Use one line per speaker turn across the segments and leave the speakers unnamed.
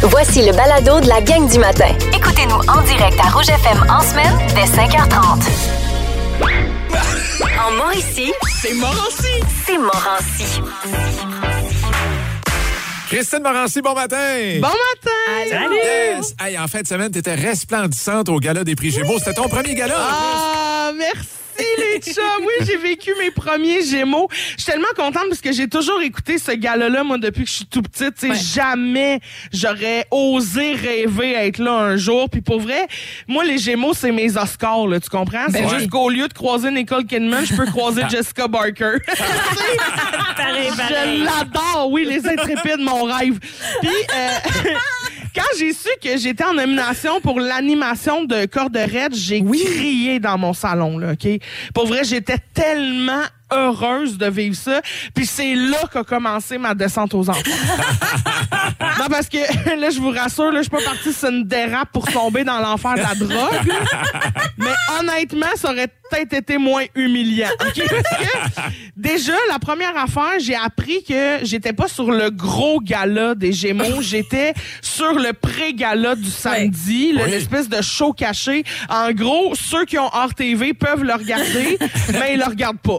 Voici le balado de la gang du matin.
Écoutez-nous en direct à Rouge FM en semaine dès 5h30. En Mauricie,
C'est Morancy!
c'est Morancy.
Christine Morancy, bon matin!
Bon matin!
Salut!
Yes! Hey, en fin de semaine, t'étais resplendissante au gala des prix Gémeaux. C'était ton premier gala, en
Ah, merci les chums! Oui, j'ai vécu mes premiers Gémeaux. Je suis tellement contente parce que j'ai toujours écouté ce gala-là, moi, depuis que je suis tout petite. Tu sais, jamais j'aurais osé rêver être là un jour. Puis pour vrai, moi, les Gémeaux, c'est mes Oscars, là, tu comprends? C'est juste qu'au lieu de croiser Nicole Kidman, je peux croiser Jessica Barker.
Pareil.
Je l'adore, oui, les intrépides, mon rêve. Puis, quand j'ai su que j'étais en nomination pour l'animation de Corde-Raide, j'ai crié dans mon salon, là, OK? Pour vrai, j'étais tellement heureuse de vivre ça. Puis c'est là qu'a commencé ma descente aux enfers. Non, parce que là, je vous rassure, là, je suis pas partie sur une dérape pour tomber dans l'enfer de la drogue. Là. Mais honnêtement, ça aurait peut-être été moins humiliant. Okay? Parce que déjà, la première affaire, j'ai appris que j'étais pas sur le gros gala des Gémeaux, j'étais sur le pré-gala du samedi, l'espèce de show caché. En gros, ceux qui ont hors TV peuvent le regarder, mais ils le regardent pas.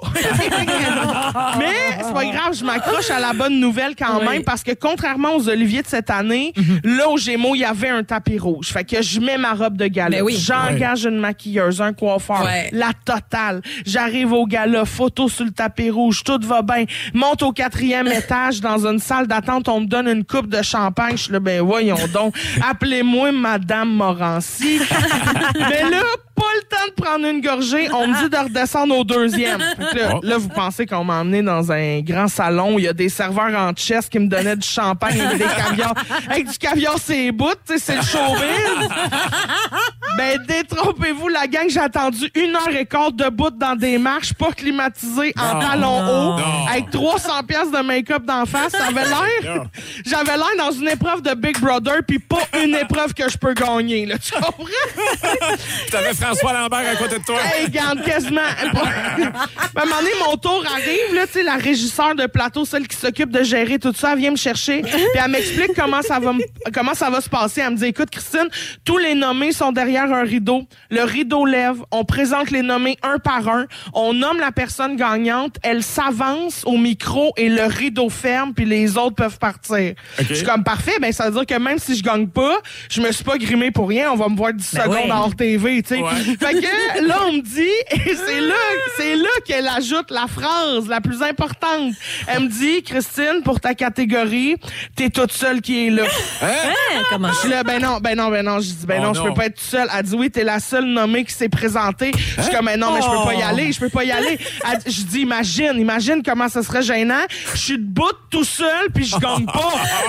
Mais c'est pas grave, je m'accroche à la bonne nouvelle quand même, parce que contrairement aux Oliviers de cette année, là aux Gémeaux, il y avait un tapis rouge. Fait que je mets ma robe de gala. J'engage une maquilleuse, un coiffeur, la totale. J'arrive au gala, photo sur le tapis rouge, tout va bien. Monte au 4e étage dans une salle d'attente, on me donne une coupe de champagne. Je suis là, ben voyons donc, appelez-moi Madame Morancy. Mais là, pas le temps de prendre une gorgée, on me dit de redescendre au 2e. Fait que là, vous pensez qu'on m'a emmené dans un grand salon où il y a des serveurs en chess qui me donnaient du champagne et des caviars. Avec du caviar, c'est bout, tu sais, c'est le showbiz. Ben, détrompez-vous, la gang, j'ai attendu 1h15 debout dans des marches, pas climatisées, en talons hauts, avec 300 pièces de make-up d'en face. Ça avait l'air... J'avais l'air dans une épreuve de Big Brother, puis pas une épreuve que je peux gagner, là, tu comprends?
T'avais François Lambert à côté de toi.
Hey, garde, quasiment. À un moment donné, mon tour arrive, là, tu sais, la régisseur de plateau, celle qui s'occupe de gérer tout ça, elle vient me chercher, puis elle m'explique comment ça va se passer. Elle me dit, écoute, Christine, tous les nommés sont derrière un rideau. Le rideau lève, on présente les nommés un par un, on nomme la personne gagnante, elle s'avance au micro et le rideau ferme, puis les autres peuvent partir. Je suis comme, parfait, ben ça veut dire que même si je gagne pas, je me suis pas grimé pour rien, on va me voir 10 secondes hors TV, tu sais. Fait que là, on me dit, et c'est là qu'elle ajoute la phrase la plus importante. Elle me dit, Christine, pour ta catégorie, t'es toute seule qui est là.
Comment
Je suis là, ben non. Je dis, je peux pas être toute seule. Elle dit, oui, t'es la seule nommée qui s'est présentée. Je suis comme, mais non, mais je peux pas y aller. Je dis, imagine comment ça serait gênant. Je suis debout tout seul, puis je gagne pas.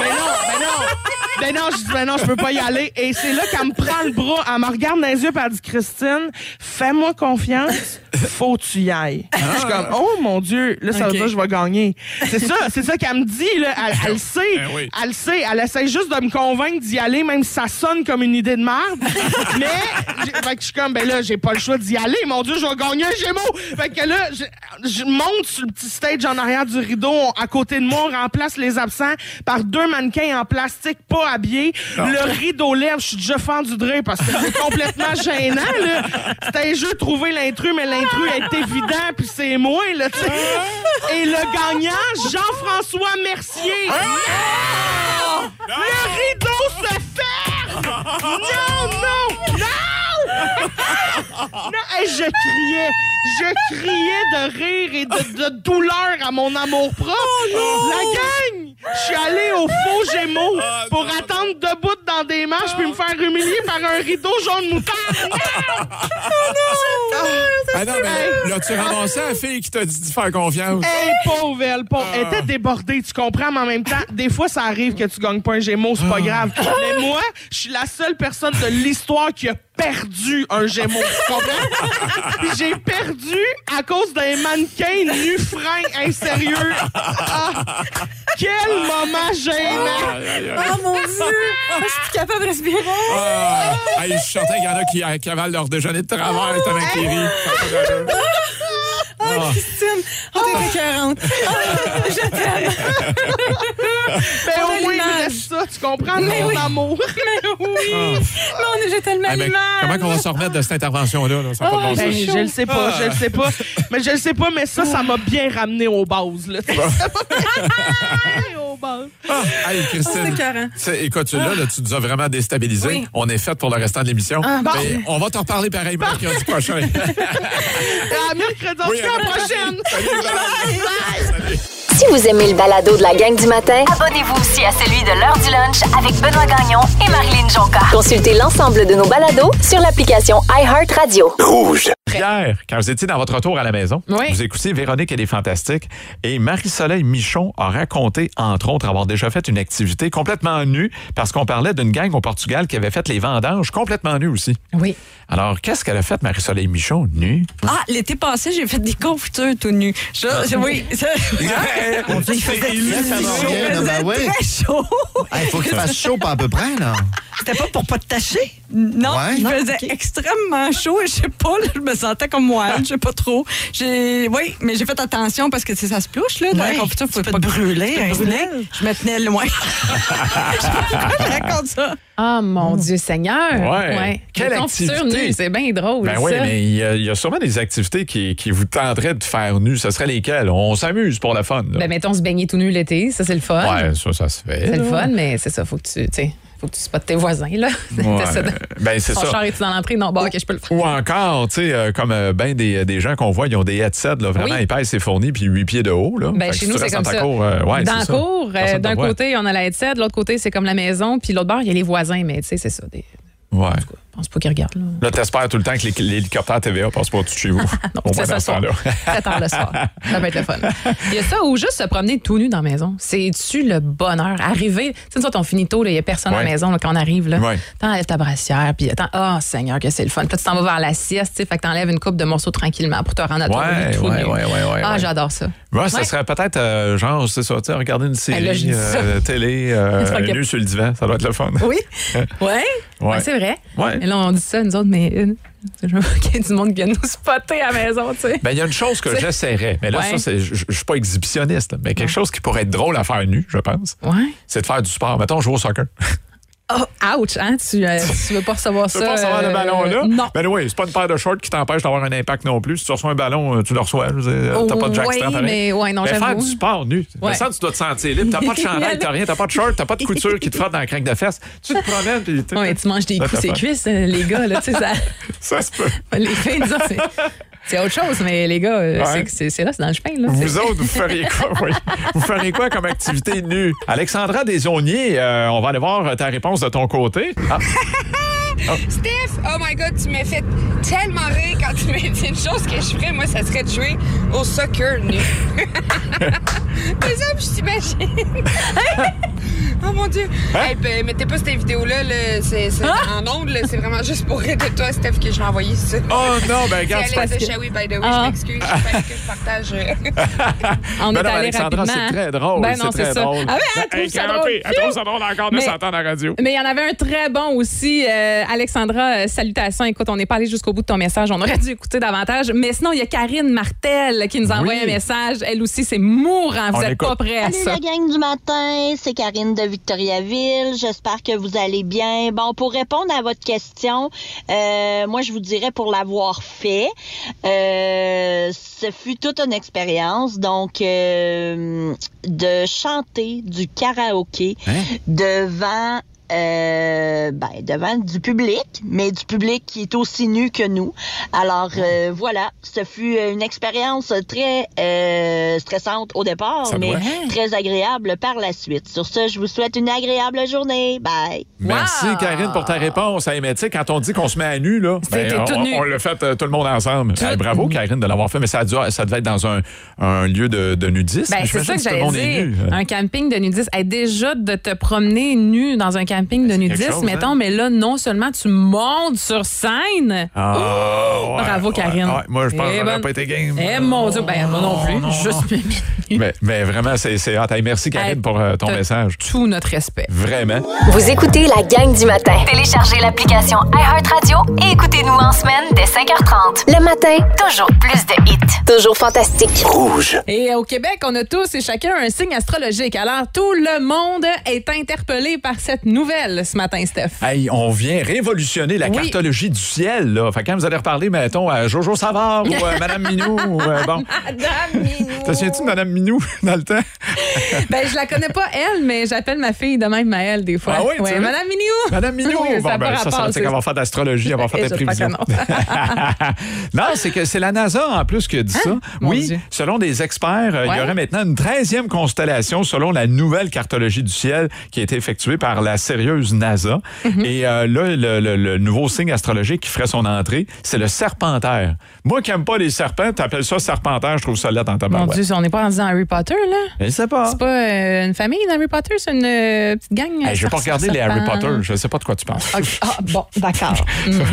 Je dis, je peux pas y aller. Et c'est là qu'elle me prend le bras, elle me regarde dans les yeux, puis elle dit, Christine, fais-moi confiance, faut que tu y ailles. Je suis comme, oh mon Dieu, là, ça veut dire que je vais gagner. C'est ça qu'elle me dit, là. Elle sait. Elle sait. Elle essaie juste de me convaincre d'y aller, même si ça sonne comme une idée de merde. Mais, fait que je suis comme, ben là, j'ai pas le choix d'y aller. Mon Dieu, je vais gagner un Gémeaux. Fait que là, je monte sur le petit stage en arrière du rideau. À côté de moi, on remplace les absents par 2 mannequins en plastique pas habillés. Le rideau lève, je suis déjà fendu de rire parce que c'est complètement gênant, là. C'était un jeu de trouver l'intrus, mais l'intrus est évident, puis c'est moi, là, tu sais. Et le gagnant, Jean-François Mercier. Le rideau se ferme! Non! Non, hey, je criais de rire et de douleur à mon amour-propre. La gang! Je suis allé au faux Gémeaux pour attendre debout dans des marches puis me faire humilier par un rideau jaune moutarde.
Non, mais là, tu ramassé la fille qui t'a dit de faire confiance.
Hey, pauvre. Elle était débordée, tu comprends, mais en même temps, des fois, ça arrive que tu gagnes pas un Gémeaux, c'est pas grave. Mais moi, je suis la seule personne de l'histoire qui a perdu un Gémeaux, tu comprends? Puis j'ai perdu à cause d'un mannequin nu-frein insérieux. Quel moment gênant!
Oh mon Dieu! Je suis plus capable de respirer.
Je suis certain qu'il y en a qui avalent leur déjeuner de travers et avec qui rient.
Christine, t'es écœurante. Je t'aime.
Mais au moins, il me reste ça, tu comprends? Mon amour.
Oui. Non, j'ai tellement
Hey, mais
l'image.
comment qu'on va se remettre de cette intervention-là? Là? Ça n'a pas de bon
Ben,
sens.
je le sais pas. Mais je le sais pas, mais ça m'a bien ramené aux bases, là. Ça m'a bien ramené aux bases.
Hey, Christine,
c'est écœurant.
écoute, là, tu nous as vraiment déstabilisés.
Oui.
On est fait pour le restant de l'émission.
bon.
Mais on va t'en reparler pareil mercredi prochain.
À mercredi, on se fait la prochaine.
Salut.
Si vous aimez le balado de la gang du matin,
Abonnez-vous aussi à celui de l'heure du lunch avec Benoît Gagnon et Marilyn Jonca.
consultez l'ensemble de nos balados sur l'application iHeartRadio.
Hier, quand vous étiez dans votre retour à la maison,
Oui.
vous écoutiez Véronique et les Fantastiques et Marie-Soleil Michon a raconté, entre autres, avoir déjà fait une activité complètement nue parce qu'on parlait d'une gang au Portugal qui avait fait les vendanges complètement nus aussi.
Oui.
Alors, qu'est-ce qu'elle a fait, Marie-Soleil Michon, nue?
Ah, l'été passé, j'ai fait des confitures tout nu. Oui.
On dit qu'il faisait
Ça va bien, ben ouais.
très chaud.
Il faut qu'il fasse chaud pas à peu près, là.
C'était pas pour pas te tacher? Non,
Ouais.
il faisait extrêmement chaud et je sais pas, là, je me sentais comme moi, je sais pas trop. Oui, mais j'ai fait attention parce que ça se plouche, là, dans la confiture, faut pas brûler. Je me tenais loin. Je raconte ça.
Ah, mon Dieu Seigneur!
Ouais. Quelle
Les confitures
activité.
nues, c'est bien drôle,
Ben oui,
ça.
mais il y a sûrement des activités qui vous tenteraient de faire nu. Ce serait lesquelles? On s'amuse pour le fun. Là.
Ben, mettons, se baigner tout nu l'été, ça, c'est le fun.
Ouais, ça se fait.
C'est le
là.
fun, mais c'est ça, faut que tu spottes tes voisins, là.
Ouais.
T'essaies de-
Ben, c'est
Ton
ça.
char est-tu dans l'entrée? Non, bon, OK, je peux le faire.
Ou encore, tu sais, comme ben des gens qu'on voit, ils ont des headsets là, vraiment
Oui.
épaisse et fournis, puis 8 pieds de haut. Là.
Ben,
Fait que
chez
si
nous,
tu
c'est
restes
comme
dans ta
ça.
cour, ouais,
Dans
c'est
la
ça.
cour,
Personne
d'un
te voit.
côté, on a la headset, de l'autre côté, c'est comme la maison, puis l'autre bord, il y a les voisins, mais tu sais, c'est ça.
Ouais.
Je pense pas qu'ils regardent, là.
Là, t'espères tout le temps que l'hélicoptère TVA passe pas au-dessus de chez vous.
Non,
Au
c'est
moins
ça
dans
le
ce
soir.
temps-là.
7 heures le soir. Ça peut être le fun. Il y a ça, ou juste se promener tout nu dans la maison. C'est-tu le bonheur? Arriver, tu sais, nous autres, on finit tôt, il n'y a personne à
Ouais.
la maison là, quand on arrive. Là.
Ouais.
T'enlèves ta brassière, puis oh Seigneur, que c'est le fun. Puis là, tu t'en vas vers la sieste, tu sais, fait que t'enlèves une coupe de morceaux tranquillement pour te rendre à toi
Ouais,
tout nu.
ouais.
Ah,
ouais.
j'adore ça.
Ouais, ça
Ouais.
serait peut-être, genre, c'est ça, tu sais, regarder une série,
là, je dis ça.
télé,
crois qu'il y a-
nu sur le divan, ça doit être le fun.
Oui? Ouais?
Ouais.
C'est vrai.
Ouais.
Et là, on dit ça, nous autres, mais je veux pas qu'il y ait du monde qui vient nous spotter à la maison, tu sais.
Ben, il y a une chose que j'essaierais, mais là,
Ouais.
ça, je suis pas exhibitionniste, là, mais quelque chose qui pourrait être drôle à faire nu, je pense,
Ouais.
c'est de faire du sport. Mettons, jouer au soccer.
Oh, ouch, hein? Tu veux pas recevoir
Tu
ça?
veux pas recevoir le ballon là?
Non.
Ben oui, c'est pas une paire de shorts qui t'empêche d'avoir un impact non plus. Si tu reçois un ballon, tu le reçois. Je veux dire, t'as pas de jackstrap
Oui,
pareil.
mais ouais, non,
Mais faire
j'avoue.
du sport nu.
Ouais.
Mais ça, tu dois te sentir libre. T'as pas de chandail, t'as rien, t'as pas de short, t'as pas de couture qui te frotte dans la craque de fesses. Tu te promènes puis
Ouais, tu manges des
Ça,
coups
t'as
ses
pas.
cuisses, les gars, là, tu sais, ça.
ça se peut.
Les filles, disons, c'est autre chose, mais les gars,
Ouais.
c'est là, c'est dans le chemin, là.
Vous autres, vous feriez quoi? Oui. Vous feriez quoi comme activité nue? Alexandra Desaulniers, on va aller voir ta réponse de ton côté. Ah.
Steph, oh my God, tu m'as fait tellement rire quand tu m'as dit une chose que je ferais, moi, ça serait de jouer au soccer nu. Les hommes, je t'imagine. Oh mon Dieu. Hey, ben, mettez pas cette vidéo-là, là, c'est en ondes, là, c'est vraiment juste pour rire de toi, Steph, que je l'ai envoyé ça.
Oh non, ben regarde,
C'est Alex de Shawi, by the way, je m'excuse, je fallait que je partage.
On
Ben
est
non,
allé
Alexandra,
rapidement.
c'est très drôle.
Ben non,
c'est très
c'est ça.
drôle.
Ah ouais, elle trouve ça drôle.
Elle trouve ça drôle encore de
Mais-
s'entendre à la radio.
Mais il y en avait un très bon aussi. Alexandra, salutations. Écoute, on n'est pas allé jusqu'au bout de ton message. On aurait dû écouter davantage. Mais sinon, il y a Karine Martel qui nous a envoyé un message. Elle aussi, c'est mourant. Vous
On
n'êtes
écoute.
pas prêts à
Salut
ça.
la gang du matin, c'est Karine de Victoriaville. J'espère que vous allez bien. Bon, pour répondre à votre question, moi je vous dirais pour l'avoir fait, ce fut toute une expérience. Donc, de chanter du karaoké devant du public, mais du public qui est aussi nu que nous. Alors voilà, ce fut une expérience très stressante au départ,
Ça
mais
doit.
très agréable par la suite. Sur ce, je vous souhaite une agréable journée. Bye!
Merci,
Wow.
Karine, pour ta réponse. Hey, mais tu sais, quand on dit qu'on se met à nu, là,
C'était tout nu.
on l'a fait tout le monde ensemble. Hey, bravo, Karine, de l'avoir fait. Mais ça devait être dans un lieu de nudisme.
Ben, c'est ça
J'imagine
que
tout le monde
j'allais
est
dire.
nu.
Un camping de nudistes. Hey, déjà, de te promener nu dans un camping camping de nudistes,
chose,
mettons,
hein?
mais là, non seulement tu montes sur scène.
Ouais,
Bravo, Karine.
ouais. Moi, je pense que
Eh,
j'aurais
bonne-
pas été game.
Eh, mon Dieu, ben, moi non plus. Juste
Mais vraiment, c'est hot. Hey, merci, Karine, pour ton message.
tout notre respect.
Vraiment.
Vous écoutez la gang du matin.
Téléchargez l'application iHeartRadio et écoutez-nous en semaine dès 5h30.
Le matin,
Toujours plus de hits.
toujours fantastique.
Et au Québec, on a tous et chacun un signe astrologique. Alors, tout le monde est interpellé par cette nouvelle ce matin, Steph.
Hey, on vient révolutionner la
Oui.
cartologie du ciel. Là. Fait que quand vous allez reparler, mettons, à Jojo Savard ou à Madame Minou, ou, bon.
Madame Minou.
Te souviens-tu de Madame Minou dans le temps?
Ben, je la connais pas, elle, mais j'appelle ma fille de même à elle, des fois.
Ah oui, tu veux?
Madame Minou.
Madame Minou!
Oui,
bon,
ça a pas
ben, ça
rapport,
veut dire qu'elle va faire d'astrologie, elle va faire des
J'espère
prévisions.
que non.
Non, c'est que c'est la NASA, en plus, qui a dit ça.
Mon
Oui,
Dieu.
selon des experts, il y
Ouais.
aurait maintenant une 13e constellation selon la nouvelle cartologie du ciel qui a été effectuée par la sérieuse NASA.
Mm-hmm.
Et là, le nouveau signe astrologique qui ferait son entrée, c'est le serpentaire. Moi qui n'aime pas les serpents, t'appelles ça serpentaire, je trouve ça laid en
Mon
tabarouette.
Dieu, on n'est pas rendu dans Harry Potter, là.
Je sais pas.
C'est pas une famille d'Harry Potter, c'est une petite gang.
Hey, je vais pas regarder les Harry
serpents.
Potter, je sais pas de quoi tu penses.
Ok. Ah, bon, d'accord.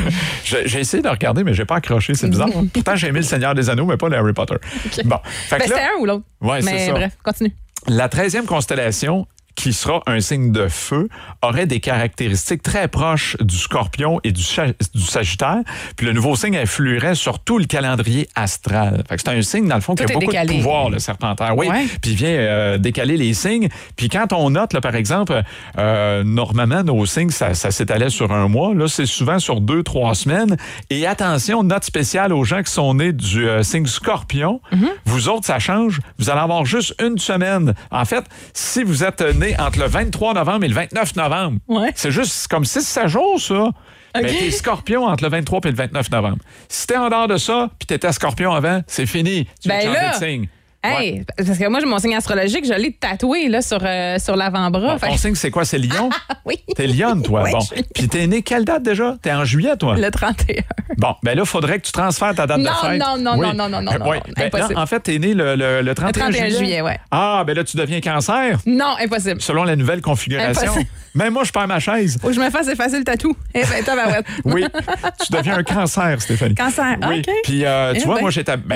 J'ai essayé de regarder, mais j'ai pas accroché, c'est bizarre. Pourtant, j'ai aimé le Seigneur des Anneaux, mais pas les Harry Potter. Bon, fait
Ben,
que là,
c'était un ou l'autre.
ouais, c'est
Mais
ça.
bref, continue.
La 13e constellation, qui sera un signe de feu, aurait des caractéristiques très proches du Scorpion et du Sagittaire. Puis le nouveau signe influerait sur tout le calendrier astral. Fait que c'est un signe, dans le fond, qui a
Tout est
beaucoup
décalé.
de pouvoir, le Serpentaire. Oui,
Ouais.
puis il vient décaler les signes. Puis quand on note, là, par exemple, normalement, nos signes, ça s'étalait sur un mois. Là, c'est souvent sur 2-3 semaines. Et attention, note spéciale aux gens qui sont nés du signe Scorpion.
Mm-hmm.
Vous autres, ça change. Vous allez avoir juste une semaine. En fait, si vous êtes né entre le 23 novembre et le 29 novembre,
Ouais.
c'est juste comme 6-7 jours, ça.
OK.
Ben, t'es Scorpion entre le 23 et le 29 novembre. Si t'es en dehors de ça, puis t'étais Scorpion avant, c'est fini. Tu
Ben
viens de changer
là,
de signe.
Hey,
Ouais.
parce que moi, j'ai mon signe astrologique, je l'ai tatoué là, sur l'avant-bras.
Bon,
Fait
ton
que-
signe, c'est quoi? C'est Lion?
oui.
T'es Lionne, toi.
Ouais,
Bon.
je suis-
Puis t'es né quelle date déjà? T'es en juillet, toi?
Le 31.
Bon, ben là, il faudrait que tu transfères ta date
Non,
de fête.
non, non,
Oui.
non, non, non, non, non,
Oui.
non,
Ben,
impossible.
non, en fait, t'es né le 31
Le 31 juillet, ouais.
Ah, ben là, tu deviens Cancer,
Non, impossible.
selon la nouvelle configuration.
Impossible.
Même moi, je perds ma chaise.
Faut que je me fasse effacer le tatou. Eh ben, tabarouette.
Oui, tu deviens un Cancer, Stéphanie.
Cancer,
Oui.
OK.
Puis,
Eh
tu vois,
ben.
moi,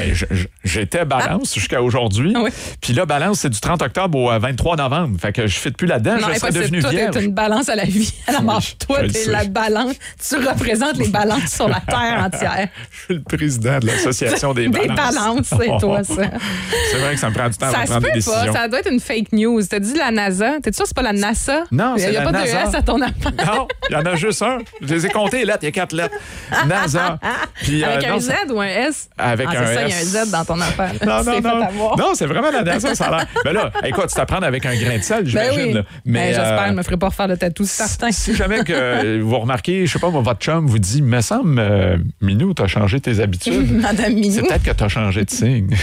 j'étais Balance jusqu'à aujourd'hui.
Ah oui.
Puis là, Balance, c'est du 30 octobre au 23 novembre. Fait que je ne fit plus là-dedans.
Non,
Je serais
impossible.
devenu
Toi,
vierge.
t'es une balance à la vie, à la mort. Toi,
je le
t'es
sais.
la balance. Tu représentes les balances sur la terre entière.
Je suis le président de l'association des
Des
balances.
balances, c'est toi, ça.
C'est vrai que ça me prend du temps
Ça
à
se
prendre
peut
des
pas.
décisions.
Ça doit être une fake news. T'as dit la NASA. T'es sûr que c'est pas la NASA?
Non,
Il
c'est
n'y a
la
pas de
NASA.
ES à ton appart.
Non, il y en a juste un. Je les ai comptés, les lettres. Il y a 4 lettres. NASA. Puis,
Avec
non,
un Z ou un S?
Avec
Ah,
un
c'est ça, il y
S.
a un Z dans ton affaire.
Non,
Tu
non,
t'es fait
non.
avoir.
Non, c'est vraiment la NASA, ça a l'air. Ben là, écoute, tu t'apprends avec un grain de sel,
Ben
j'imagine.
oui.
là. Mais
J'espère, je me ferai pas refaire de tatou, c'est certain.
si jamais que vous remarquez, je sais pas, moi, votre chum vous dit, me semble, Minou, t'as changé tes habitudes.
Madame
C'est
Minou.
peut-être que t'as changé de signe.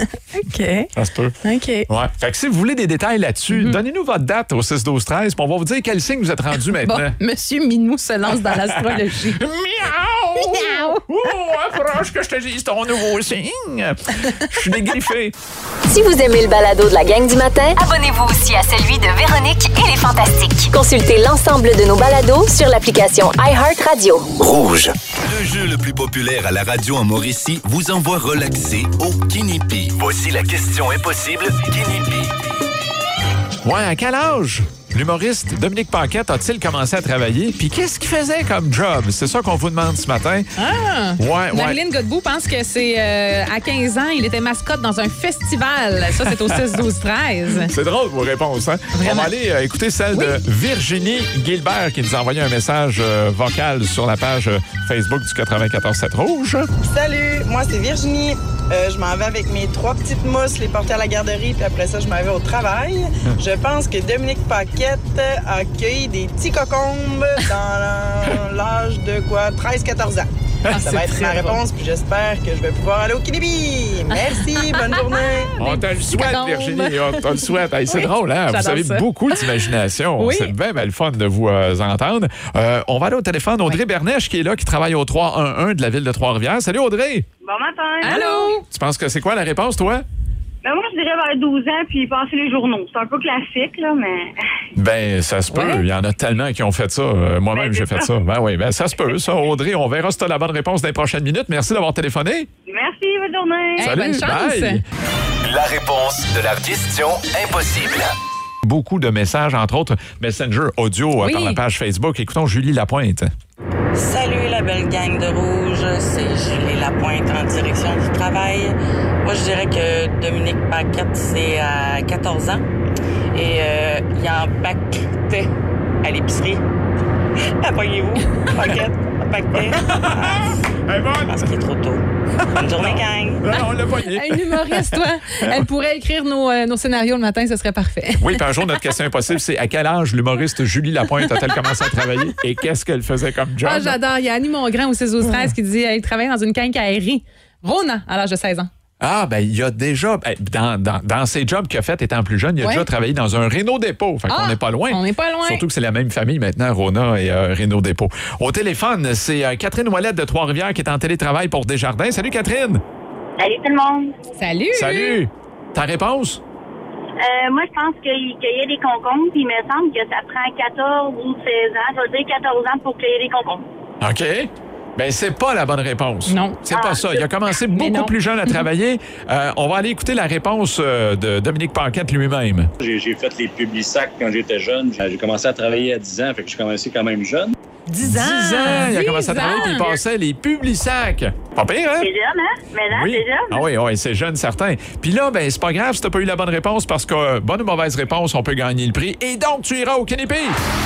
OK.
Ça se peut.
OK.
Ouais. Fait que si vous voulez des détails là-dessus, donnez-nous votre date au 6-12-13, puis on va vous dire quel signe vous êtes rendu
Bon,
maintenant.
Monsieur Minou se lance dans l'astrologie.
Miaou! Oh, approche que je te dise ton nouveau signe. Je suis dégriffé.
Si vous aimez le balado de la gang du matin,
Abonnez-vous aussi à celui de Véronique et les Fantastiques.
consultez l'ensemble de nos balados sur l'application iHeartRadio.
Le jeu le plus populaire à la radio en Mauricie vous envoie relaxer au Kinipi. Voici la question impossible Kinipi.
Ouais, à quel âge l'humoriste Dominique Paquette a-t-il commencé à travailler? Puis qu'est-ce qu'il faisait comme job? C'est ça qu'on vous demande ce matin.
Ah!
Ouais.
Marilyn Godbout pense que c'est à 15 ans, il était mascotte dans un festival. Ça, c'est au 6-12-13.
C'est drôle vos réponses, hein? On va aller écouter celle de Virginie Gilbert qui nous a envoyé un message vocal sur la page Facebook du 94-7 Rouge.
Salut, moi c'est Virginie. Je m'en vais avec mes 3 petites mousses, les porter à la garderie, puis après ça, je m'en vais au travail. Je pense que Dominique Paquette a cueilli des petits cocombes dans l'âge de quoi? 13-14 ans. Ça va être ma réponse, puis j'espère que je vais pouvoir aller au Kinibi. Merci, bonne journée.
On te le souhaite,
cocombes.
Virginie. On te le souhaite. Hey, c'est
Oui,
drôle, hein? Vous
j'adore
avez
ça.
beaucoup d'imagination.
Oui.
C'est bien le fun de vous entendre. On va aller au téléphone. Audrey Bernèche qui est là, qui travaille au 311 de la ville de Trois-Rivières. Salut, Audrey.
Bon matin.
Allô?
Tu penses que c'est quoi la réponse, toi?
Ben moi, je dirais vers 12 ans, puis passer les journaux. C'est un peu classique, là, mais...
Ben, ça se peut. Il y en a tellement qui ont fait ça. Moi-même, j'ai fait ça. Ben oui, ben ça se peut, ça. Audrey, on verra si tu as la bonne réponse dans les prochaines minutes. Merci d'avoir téléphoné.
Merci, bonne journée.
Salut,
bonne chance.
bye.
La réponse de la question impossible.
Beaucoup de messages, entre autres Messenger audio par la page Facebook. Écoutons Julie Lapointe.
Salut la belle gang de Rouge, c'est Julie Lapointe en direction du travail. Moi, je dirais que Dominique Paquette, c'est à 14 ans et il empaquetait à l'épicerie. Appuyez-vous, Paquette, empaquetait. Parce qu'il est trop tôt. Bonne journée, gang.
On l'a poigné.
Un humoriste, toi. Elle pourrait écrire nos scénarios le matin, ce serait parfait.
Oui, puis un jour, notre question impossible, c'est à quel âge l'humoriste Julie Lapointe a-t-elle commencé à travailler et qu'est-ce qu'elle faisait comme job?
Ah, j'adore. Il y a Annie Mongrain au 6-12-13 qui dit elle travaillait dans une quincaillerie. Rona, à l'âge de 16 ans.
Ah, ben il y a déjà, dans ses jobs qu'il a fait étant plus jeune, il a déjà travaillé dans un Renault-Dépôt. Fait qu'on n'est pas loin.
On n'est pas loin.
Surtout que c'est la même famille maintenant, Rona et Renault-Dépôt. Au téléphone, c'est Catherine Ouellette de Trois-Rivières qui est en télétravail pour Desjardins. Salut, Catherine.
Salut tout le monde.
Salut.
Salut. Ta réponse?
Moi, je pense qu'il cueillait des concombres, puis il me semble que ça prend 14 ou 16 ans. Je vais dire 14 ans pour cueillir des concombres.
OK. Ben c'est pas la bonne réponse.
Non.
C'est pas ça. Il a commencé beaucoup plus jeune à travailler. On va aller écouter la réponse de Dominique Paquette lui-même.
J'ai fait les Publisac quand j'étais jeune. J'ai commencé à travailler à 10 ans, fait que j'ai commencé quand même jeune.
10 ans!
10 ans! Il a commencé à travailler puis il passait les Publisac. Pas pire, hein?
C'est jeune, hein? Mais là,
oui.
c'est jeune.
Ah oui, c'est jeune, certain. Puis là, ben c'est pas grave si t'as pas eu la bonne réponse parce que bonne ou mauvaise réponse, on peut gagner le prix. Et donc, tu iras au Kinépi!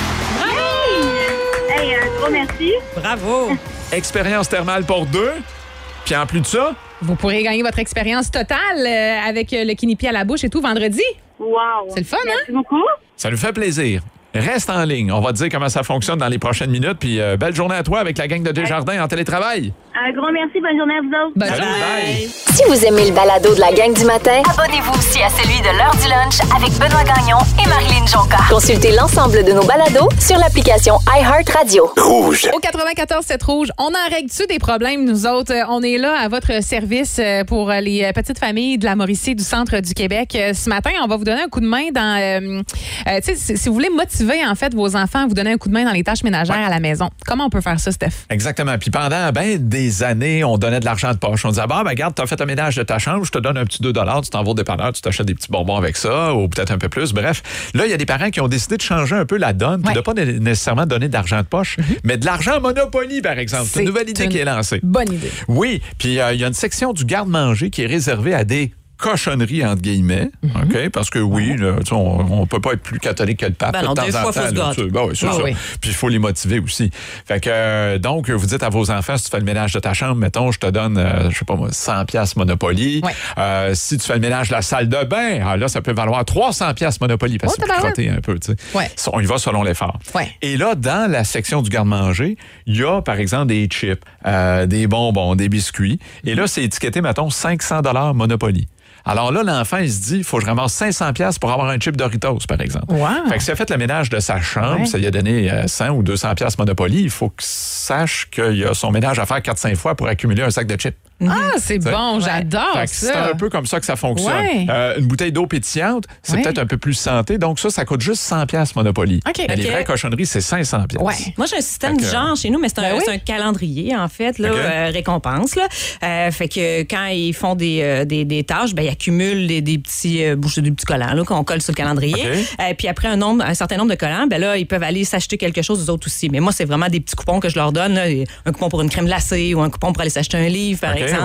Hey, un gros merci.
Bravo!
Expérience thermale pour 2. Puis en plus de ça...
Vous pourrez gagner votre expérience totale avec le Kinépi à la bouche et tout vendredi.
Wow!
C'est le fun,
Merci beaucoup.
Ça nous fait plaisir. Reste en ligne. On va te dire comment ça fonctionne dans les prochaines minutes. Puis belle journée à toi avec la gang de Desjardins en télétravail.
Un gros merci. Bonne journée à vous autres.
Bonne
journée. Bye.
Si vous aimez le balado de la gang du matin,
Abonnez-vous aussi à celui de l'heure du lunch avec Benoît Gagnon et Marilyn Jonca.
consultez l'ensemble de nos balados sur l'application iHeartRadio.
Rouge.
Au 94-7 Rouge, on en règle-tu des problèmes, nous autres? On est là à votre service pour les petites familles de la Mauricie, du centre du Québec. Ce matin, on va vous donner un coup de main dans... si vous voulez motiver, en fait, vos enfants à vous donner un coup de main dans les tâches ménagères à la maison. Comment on peut faire ça, Steph?
Exactement. Puis pendant des années, on donnait de l'argent de poche. On disait, regarde, t'as fait un ménage de ta chambre, je te donne un petit 2 $, tu t'en vas au dépanneur, tu t'achètes des petits bonbons avec ça, ou peut-être un peu plus. Bref, là, il y a des parents qui ont décidé de changer un peu la donne, puis de pas nécessairement donner d'argent de poche, mais de l'argent Monopoly, par exemple. C'est une nouvelle idée qui est lancée.
Bonne idée.
Oui, puis il y a une section du garde-manger qui est réservée à des cochonneries, entre guillemets, OK? Parce que oui, là, on peut pas être plus catholique que le pape.
Ben non,
de temps
des
en
fois,
temps,
faut se
là,
gâter.
oui, c'est ça.
oui.
Puis il faut les motiver aussi. Fait que, donc, vous dites à vos enfants, si tu fais le ménage de ta chambre, mettons, je te donne, je sais pas moi, 100$ Monopoly.
Ouais.
Si tu fais le ménage de la salle de bain, là, ça peut valoir 300$ Monopoly parce que c'est pour crotter un peu, tu sais.
Ouais.
On y va selon l'effort.
Ouais.
Et là, dans la section du garde-manger, il y a, par exemple, des chips, des bonbons, des biscuits. Et là, c'est étiqueté, mettons, 500$ Monopoly. Alors là, l'enfant, il se dit, il faut que je ramasse 500$ pour avoir un chip Doritos, par exemple.
Wow.
Fait que s'il a fait le ménage de sa chambre, ça lui a donné 100 ou 200$ Monopoly, il faut qu'il sache qu'il a son ménage à faire 4-5 fois pour accumuler un sac de chips.
Ah, c'est bon, j'adore
Fait que
ça.
c'est un peu comme ça que ça fonctionne.
Ouais.
Une bouteille d'eau pétillante, c'est peut-être un peu plus santé, donc ça coûte juste 100$ Monopoly.
OK.
Mais les vraies cochonneries, c'est 500$.
Ouais.
Moi, j'ai un système du genre chez nous, mais c'est un calendrier, en fait, là, récompense. Là. Fait que quand ils font des tâches, ils accumulent des petits collants là, qu'on colle sur le calendrier. Puis après un certain nombre de collants, là, ils peuvent aller s'acheter quelque chose, eux autres aussi. Mais moi, c'est vraiment des petits coupons que je leur donne. Là, un coupon pour une crème glacée ou un coupon pour aller s'acheter un livre, par exemple.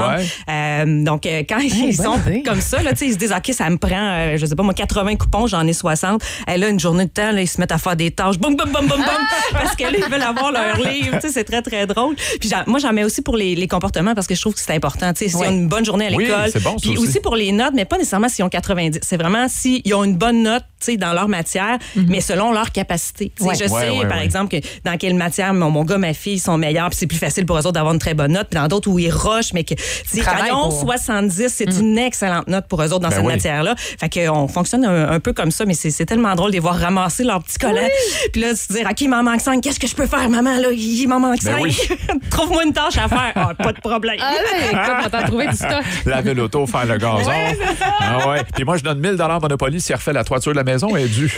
Donc, quand ils sont comme ça, là, ils se disent, OK, ça me prend, je sais pas, moi, 80 coupons, j'en ai 60. Et là, une journée de temps, là, ils se mettent à faire des tâches, boum, boum, boum, boum, boum, parce que là, ils veulent avoir leur livre. C'est très, très drôle. Puis moi, j'en mets aussi pour les comportements parce que je trouve que c'est important. S'ils ont une bonne journée à l'école.
C'est bon,
puis aussi pour les notes, mais pas nécessairement s'ils ont 90. C'est vraiment s'ils ont une bonne note dans leur matière, mais selon leur capacité. Je sais, par exemple, que dans quelle matière mon gars, ma fille sont meilleurs, puis c'est plus facile pour eux autres d'avoir une très bonne note. Puis dans d'autres où ils rushent, mais
que, quand ils ont 70, c'est une excellente note pour eux autres dans cette matière-là. Fait qu'on fonctionne un peu comme ça, mais c'est tellement drôle de les voir ramasser leurs petits collants. Puis là, se dire, OK, il m'en manque 5, qu'est-ce que je peux faire, maman? Là, il m'en manque 5. Trouve-moi une tâche à faire. Pas de problème.
Écoute, on va t'en trouver du stock.
Laver l'auto, faire le gazon.
Ouais, c'est ça.
Ah ouais. Puis moi, je donne 1000 $ Monopoly s'il refait la toiture de la maison, elle est due.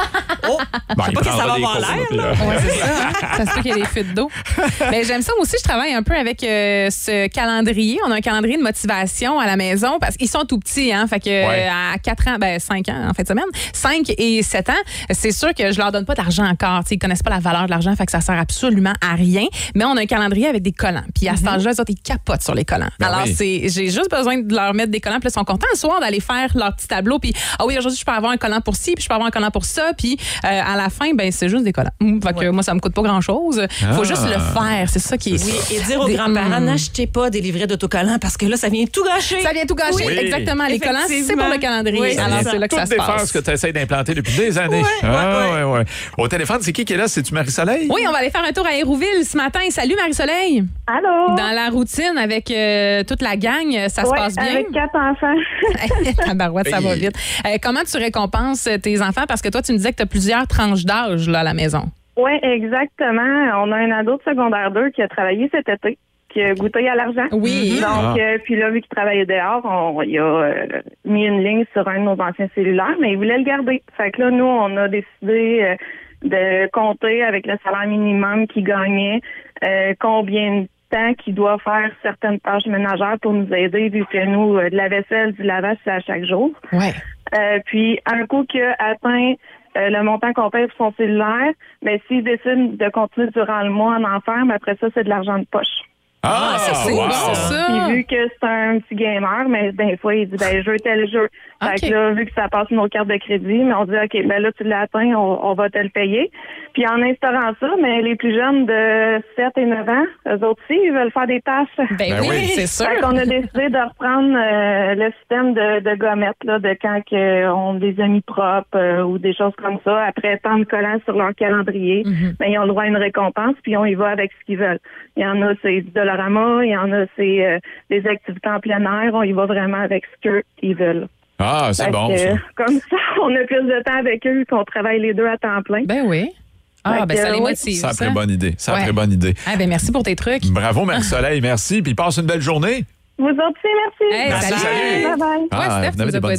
Je sais pas que ça va avoir l'air.
Ouais, c'est ça. Ça se peut qu'il y ait des fuites d'eau. Mais j'aime ça aussi. Je travaille un peu avec ce calendrier. On a un calendrier de motivation à la maison parce qu'ils sont tout petits. Hein, fait que à 4 ans, 5 ans en fin de semaine, 5 et 7 ans, c'est sûr que je leur donne pas d'argent encore. T'sais, ils connaissent pas la valeur de l'argent, fait que ça sert absolument à rien. Mais on a un calendrier avec des collants. Puis à cet âge-là, ils capotent sur les collants. Alors, j'ai juste besoin de leur mettre des collants. Puis ils sont contents le soir d'aller faire leur petit tableau. Puis, aujourd'hui, je peux avoir un collant pour ci, puis je peux avoir un collant pour ça. Puis à la fin, c'est juste des collants. Fait que moi, ça me coûte pas grand-chose. Faut juste le faire. C'est ça qui est...
Oui, et dire aux grands-parents, n'achetez pas des livrets d'autocollants parce que là, ça vient tout gâcher.
Ça vient tout gâcher. Oui. Exactement. Les collants, c'est pour le calendrier.
Oui,
alors, c'est là que ça se passe.
Ce que tu essaies d'implanter depuis des années. Ouais. Au téléphone, c'est qui est là? C'est-tu Marie-Soleil?
Oui, on va aller faire un tour à Hérouville ce matin. Salut Marie-Soleil.
Allô.
Dans la routine avec toute la gang, ça se passe bien?
Avec 4 enfants.
Tabarouette, ça va vite. Comment tu récompenses tes enfants? Parce que toi, tu me disais que tu as plusieurs tranches d'âge là, à la maison.
Oui, exactement. On a un ado de secondaire 2 qui a travaillé cet été, qui a goûté à l'argent.
Oui.
Donc, puis là, vu qu'il travaillait dehors, il a mis une ligne sur un de nos anciens cellulaires, mais il voulait le garder. Fait que là, nous, on a décidé de compter avec le salaire minimum qu'il gagnait, combien de temps qu'il doit faire certaines tâches ménagères pour nous aider, vu que nous, de la vaisselle, du lavage, c'est à chaque jour.
Ouais.
Puis, un coup qu'il a atteint le montant qu'on paye pour son cellulaire, mais s'il décide de continuer durant le mois en enfer, mais après ça, c'est de l'argent de poche.
Ah, c'est
wow.
ça.
Puis vu que c'est un petit gamer, mais des fois, il dit, je veux tel jeu. Fait que là, vu que ça passe nos cartes de crédit, mais on dit, OK, là, tu l'as atteint, on va te le payer. Puis en instaurant ça, mais les plus jeunes de 7 et 9 ans, eux autres aussi, ils veulent faire des tâches.
Ben oui, c'est sûr.
Fait qu'on a décidé de reprendre le système de gommettes, là, de quand on a des amis propres ou des choses comme ça. Après tant de collants sur leur calendrier, ils ont le droit à une récompense, puis on y va avec ce qu'ils veulent. Il y en a, c'est du Dollarama, il y en a, c'est des activités en plein air. On y va vraiment avec ce qu'ils veulent.
Ah, c'est bon, ça.
Comme ça, on a plus de temps avec eux qu'on travaille les deux à temps plein.
Ben oui. Ah, ça les motive.
Ça a très bonne idée. Bonne idée.
Ah, merci pour tes trucs.
Bravo, Marie-Soleil. Merci. Puis passe une belle journée.
Vous autres aussi, merci.
Merci, salut.
Bye-bye.
Steph, vous avez pas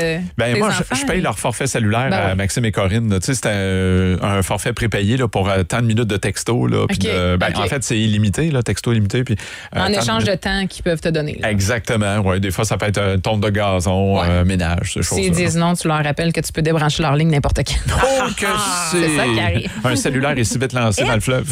dit
moi, je paye leur forfait cellulaire à Maxime et Corinne. Tu sais, c'était un forfait prépayé là, pour tant de minutes de texto. Là, en fait, c'est illimité, là, texto illimité. Puis,
en échange de temps qu'ils peuvent te donner. Là.
Exactement. Ouais, des fois, ça peut être un tonte de gazon, ménage, ces choses-là.
S'ils disent non, tu leur rappelles que tu peux débrancher leur ligne n'importe quand.
Oh, que
c'est ça qui arrive.
Un cellulaire est si vite lancé dans le fleuve.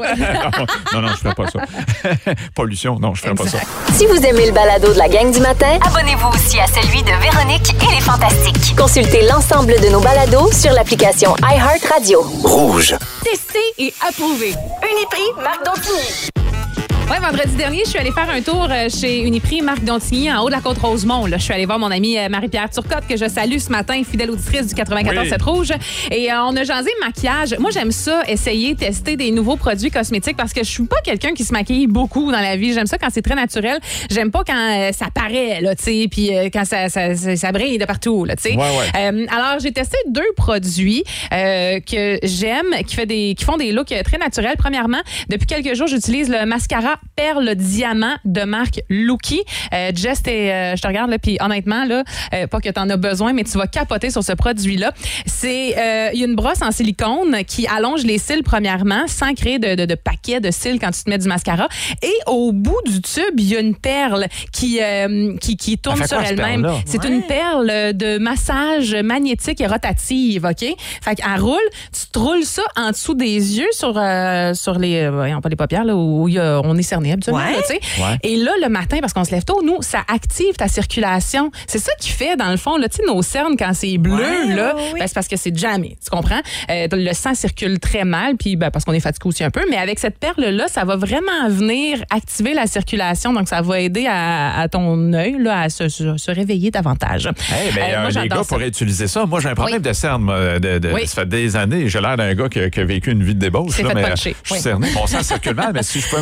Non, je ferais pas ça. Pollution, non, je ferais pas ça.
Si vous aimez le balado de la gang du matin,
abonnez-vous aussi à celui de Véronique et les Fantastiques.
Consultez l'ensemble de nos balados sur l'application iHeartRadio.
Rouge.
Testé et approuvé. Uniprix Marc Dontigny.
Oui, vendredi dernier, je suis allée faire un tour chez Uniprix Marc Dontigny en haut de la Côte-Rosemont. Je suis allée voir mon amie Marie-Pierre Turcotte, que je salue ce matin, fidèle auditrice du 94.7 Rouge. Et on a jasé maquillage. Moi, j'aime ça, essayer, tester des nouveaux produits cosmétiques parce que je suis pas quelqu'un qui se maquille beaucoup dans la vie. J'aime ça quand c'est très naturel. J'aime pas quand ça paraît, là, tu sais, puis quand ça brille de partout, là, tu sais. Alors, j'ai testé 2 produits que j'aime, qui font des looks très naturels. Premièrement, depuis quelques jours, j'utilise le mascara Perle Diamant de marque Looky. Jess, je te regarde, là, puis honnêtement, là, pas que tu en as besoin, mais tu vas capoter sur ce produit-là. Il y a une brosse en silicone qui allonge les cils, premièrement, sans créer de paquet de cils quand tu te mets du mascara. Et au bout du tube, il y a une perle qui tourne sur elle-même. C'est une perle de massage magnétique et rotative, OK? Fait qu'elle roule, tu te roules ça en dessous des yeux sur les... pas les paupières, là, où on est cerné habituellement. Là, et là, le matin, parce qu'on se lève tôt, nous, ça active ta circulation. C'est ça qui fait, dans le fond, là, nos cernes, quand c'est bleu, là, c'est parce que c'est jamais. Tu comprends? Le sang circule très mal, puis parce qu'on est fatigué aussi un peu, mais avec cette perle-là, ça va vraiment venir activer la circulation, donc ça va aider à ton œil là, à se réveiller davantage.
Moi, les gars pourraient utiliser ça. Moi, j'ai un problème de cernes. Ça fait des années. J'ai l'air d'un gars qui a vécu une vie de débauche. Là, mais je suis cerné. Mon sang circule mal, mais si je peux me rouler à la tête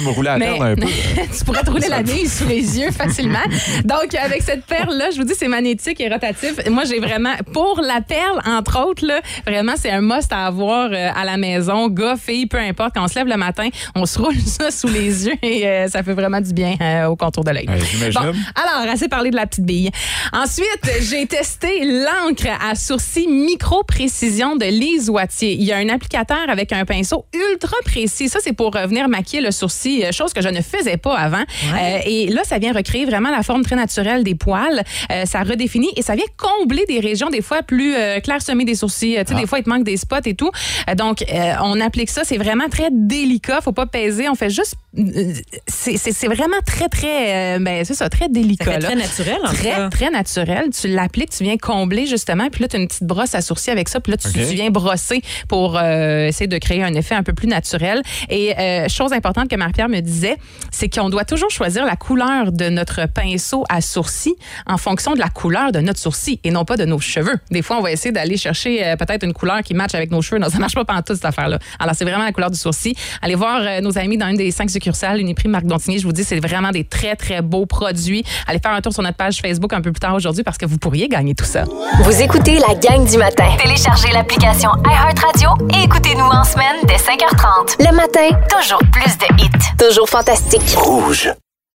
perle un peu.
Tu pourrais te rouler la bille sous les yeux facilement. Donc, avec cette perle-là, je vous dis, c'est magnétique et rotatif. Moi, j'ai vraiment, pour la perle, entre autres, là, vraiment, c'est un must à avoir à la maison. Gars, filles, peu importe. Quand on se lève le matin, on se roule ça sous les yeux et ça fait vraiment du bien au contour de l'œil.
J'imagine.
Bon, alors, assez parlé de la petite bille. Ensuite, j'ai testé l'encre à sourcils micro-précision de Lise Wattier. Il y a un applicateur avec un pinceau ultra précis. Ça, c'est pour venir maquiller le sourcil, chose que je ne faisais pas avant. Ouais. Et là, ça vient recréer vraiment la forme très naturelle des poils. Ça redéfinit et ça vient combler des régions des fois plus clairsemées des sourcils. Tu sais, des fois, il te manque des spots et tout. Donc, on applique ça. C'est vraiment très délicat. Faut pas peser. On fait juste... c'est vraiment très, très... c'est ça, très délicat.
Ça fait très naturel, en tout cas.
Très naturel. Tu l'appliques, tu viens combler, justement. Puis là, tu as une petite brosse à sourcils avec ça. Puis là, tu viens brosser pour essayer de créer un effet un peu plus naturel. Et chose importante que Marie-Pierre me disait, c'est qu'on doit toujours choisir la couleur de notre pinceau à sourcils en fonction de la couleur de notre sourcil et non pas de nos cheveux. Des fois, on va essayer d'aller chercher peut-être une couleur qui matche avec nos cheveux. Non, ça marche pas pantoute, cette affaire-là. Alors, c'est vraiment la couleur du sourcil. Allez voir nos amis dans une des 5 succursales Uniprix Marc Dontigny. Je vous dis, c'est vraiment des très, très beaux produits. Allez faire un tour sur notre page Facebook un peu plus tard aujourd'hui parce que vous pourriez gagner tout ça.
Vous écoutez la gang du matin.
Téléchargez l'application iHeartRadio et écoutez-nous en semaine dès 5h30.
Le matin,
toujours plus de hits.
Toujours fantastique.
Rouge.